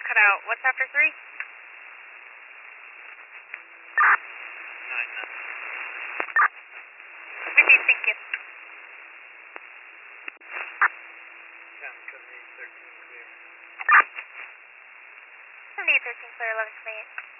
cut out. What's after 3? 9, 9. Received, thank you. 10, 78, 13, clear. 78, 13, clear, 11, 28.